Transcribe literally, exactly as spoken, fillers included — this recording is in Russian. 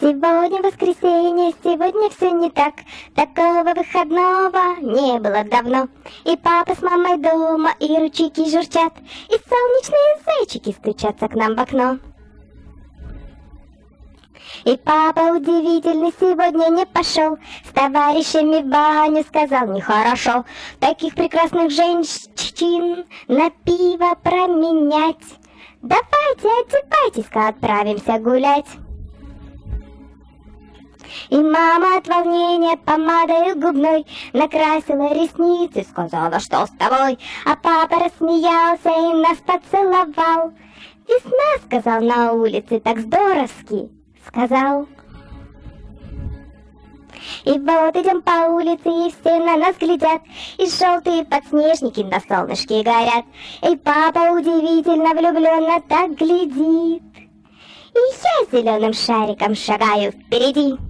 Сегодня воскресенье, сегодня все не так. Такого выходного не было давно. И папа с мамой дома, и ручейки журчат, и солнечные зайчики стучатся к нам в окно. И папа удивительный сегодня не пошел, с товарищами в баню сказал нехорошо таких прекрасных женщин на пиво променять. Давайте, одевайтесь-ка, отправимся гулять. И мама от волнения помадою губной накрасила ресницы, сказала, что с тобой. А папа рассмеялся и нас поцеловал. Весна, сказал, на улице так здоровски, сказал. И вот идем по улице, и все на нас глядят, и желтые подснежники на солнышке горят. И папа удивительно влюбленно так глядит. И я зеленым шариком шагаю впереди.